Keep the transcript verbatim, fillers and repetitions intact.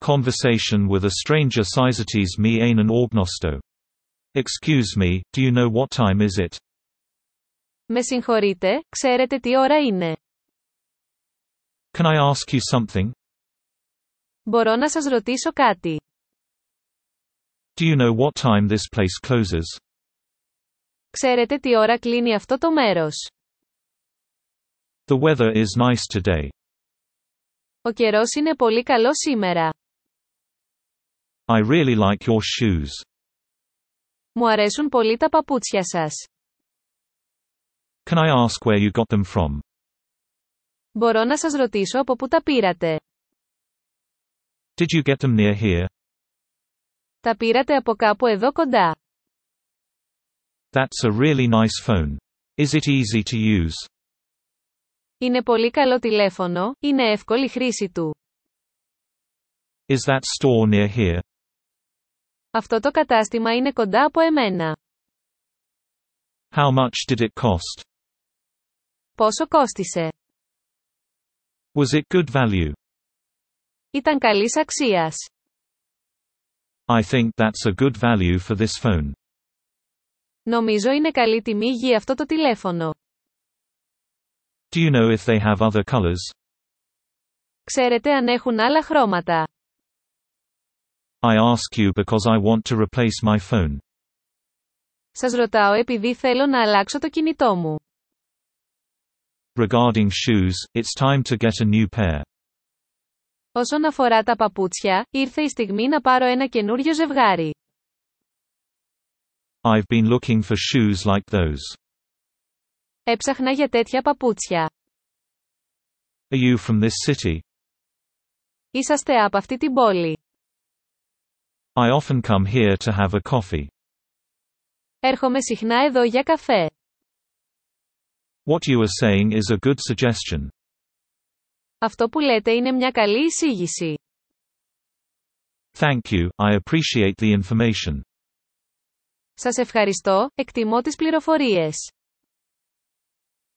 Conversation with a stranger συζητής με έναν όγνωστο. Excuse me, do you know what time is it? Με συγχωρείτε, ξέρετε τι ώρα είναι? Can I ask you something? Μπορώ να σας ρωτήσω κάτι? Do you know what time this place closes? Ξέρετε τι ώρα κλείνει αυτό το μέρος? The weather is nice today. Ο καιρός είναι πολύ καλός σήμερα. I really like your shoes. Μου αρέσουν πολύ τα παπούτσια σας. Can I ask where you got them from? Μπορώ να σας ρωτήσω από πού τα πήρατε? Did you get them near here? Τα πήρατε από κάπου εδώ κοντά. That's a really nice phone. Is it easy to use? Είναι πολύ καλό τηλέφωνο, είναι εύκολη χρήση του. Is that store near here? Αυτό το κατάστημα είναι κοντά από εμένα. How much did it cost? Πόσο κόστισε? Was it good value? Ήταν καλής αξίας. I think that's a good value for this phone. Νομίζω είναι καλή τιμή για αυτό το τηλέφωνο. Do you know if they have other colors? Ξέρετε αν έχουν άλλα χρώματα? I ask you because I want to replace my phone. Σας ρωτάω επειδή θέλω να αλλάξω το κινητό μου. Regarding shoes, it's time to get a new pair. Όσον αφορά τα παπούτσια, ήρθε η στιγμή να πάρω ένα καινούριο ζευγάρι. I've been looking for shoes like those. Έψαχνα για τέτοια παπούτσια. Are you from this city? Είσαστε από αυτή την πόλη? I often come here to have a coffee. Έρχομαι συχνά εδώ για καφέ. What you are saying is a good suggestion. Αυτό που λέτε είναι μια καλή εισήγηση. Thank you, I appreciate the information. Σας ευχαριστώ, εκτιμώ τις πληροφορίες.